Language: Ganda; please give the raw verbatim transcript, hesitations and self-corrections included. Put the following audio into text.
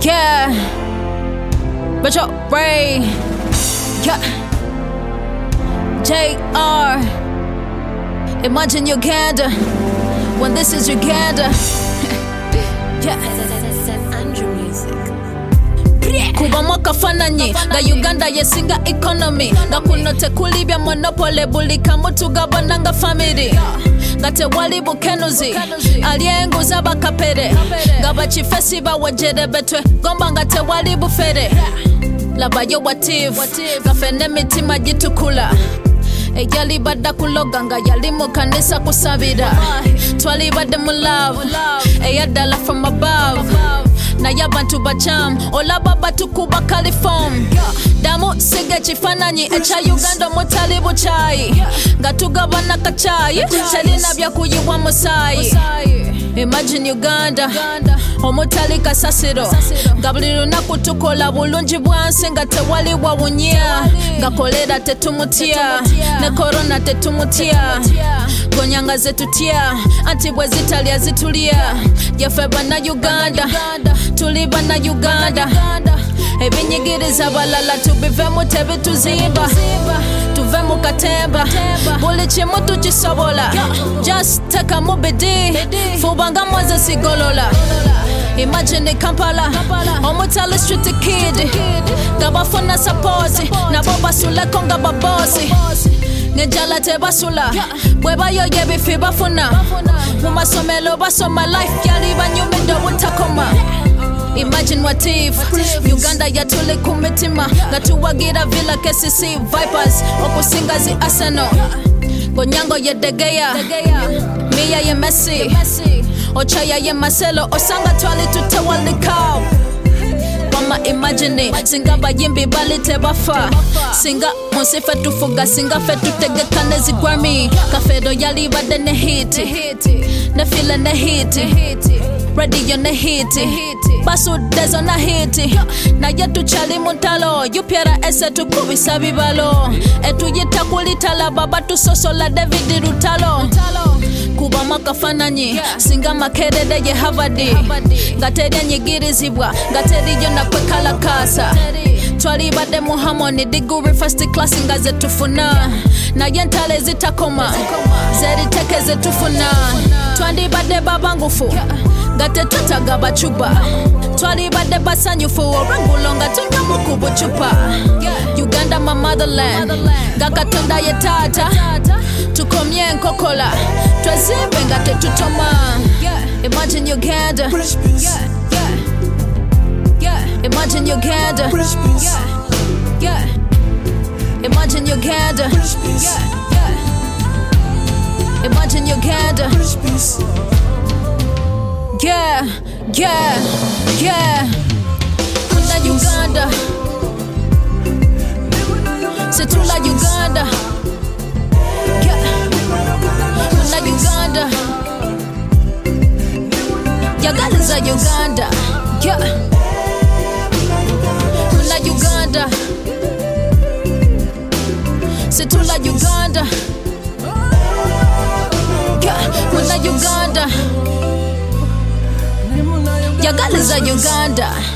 Yeah, Retro Ray, yeah, J R. Imagine Uganda when this is Uganda. Yeah. Kuba mwakafananyi nga Uganda yesinga economy nga kuno tekulibya monopoly buli kamu tugabana nga family nga tewali bukenuzi alyenguza bakapere nga bakifesi bawejere betwe gomba nga tewali bufere labayo watifu gafe n'emitima gitukula eyali badda kuloga nga yali mu kanisa kusabira twali badde mu love eyaddala from above naye abantu bacham olaba batukuba California damu sige kifananyi ekya Uganda mutali buchayi nga tugabana kachayi telina bya kuyiwa musayi. Imagine Uganda omutali kasasiro nga buli lunaku tukola bulungi bwansi nga tewali wawunya nga kolera tetumutya ne korona tetumutya gonyanga zetutya anti bwe zitalya zitulya yefe bana Uganda tuli bana Uganda ebinyigiriza balala tubivemu tebituzimba tuve mu katemba buli kimu tukisobola just teka mu bidi fubanga mwaze sigolola. Imagine Kampala omutali street kid nga bafuna support nabo basuleko nga babosi ngejala tebasula bwe bayoye ebifi bafuna mu masomero basoma life yali banyumido butakoma. Imagine what if Uganda yatule kumitima nga tuwagira Villa K C C Vipers okusinga zi Arsenal Gonyango ye Degeya Mia ye Messi Ochaya ye Marcelo osanga twali tutawalika. Mama imagine singa bayimbi bali tebafa singa musife tufuga singa fe tutegekane zi Grammy kafedo yali bade ne hit ne feel ne hit radio ne hit basu dezo na hit na yetu chali muntalo yupyera ese tukubisa bibalo etuyita kulitala baba tusosola David Rutalo kuba makafananyi singa makerede ye Harvard gatere nyigirizibwa gatere yo nakwekala kasa twali bade mu harmony degree first class nga zetufuna na yentale zitakoma zeri tekeze tufuna twandi bade babangufu gate tutaga bachuba twali bade basanyufu orangulo nga tunga muku buchupa. Uganda my motherland gakatonda ye tata tukomye nkokola twezimbe nga tetutoma. Imagine Uganda, imagine Uganda, imagine Uganda, imagine Uganda. Yeah, yeah, yeah. Kuna Uganda, setula Uganda. Yeah, kuna Uganda. Yagaliza Uganda. Yeah, kuna Uganda. Setula Uganda. Yeah, kuna Uganda. Yagaliza Uganda.